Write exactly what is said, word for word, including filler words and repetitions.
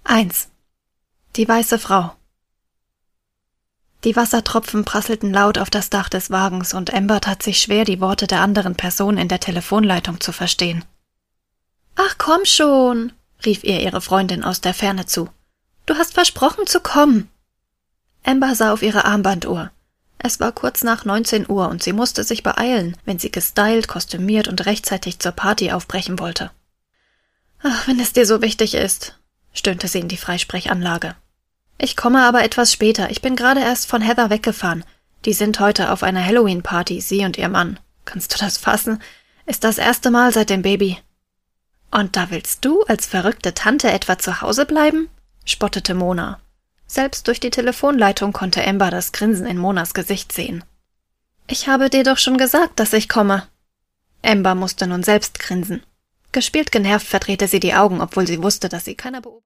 eins. Die weiße Frau. Die Wassertropfen prasselten laut auf das Dach des Wagens und Amber tat sich schwer, die Worte der anderen Person in der Telefonleitung zu verstehen. »Ach, komm schon«, rief ihr ihre Freundin aus der Ferne zu. »Du hast versprochen zu kommen.« Amber sah auf ihre Armbanduhr. Es war kurz nach neunzehn Uhr und sie musste sich beeilen, wenn sie gestylt, kostümiert und rechtzeitig zur Party aufbrechen wollte. »Ach, wenn es dir so wichtig ist«, stöhnte sie in die Freisprechanlage. »Ich komme aber etwas später. Ich bin gerade erst von Heather weggefahren. Die sind heute auf einer Halloween-Party, sie und ihr Mann. Kannst du das fassen? Ist das erste Mal seit dem Baby.« »Und da willst du als verrückte Tante etwa zu Hause bleiben?« spottete Mona. Selbst durch die Telefonleitung konnte Amber das Grinsen in Monas Gesicht sehen. »Ich habe dir doch schon gesagt, dass ich komme.« Amber musste nun selbst grinsen. Gespielt genervt verdrehte sie die Augen, obwohl sie wusste, dass sie keiner beobachtet.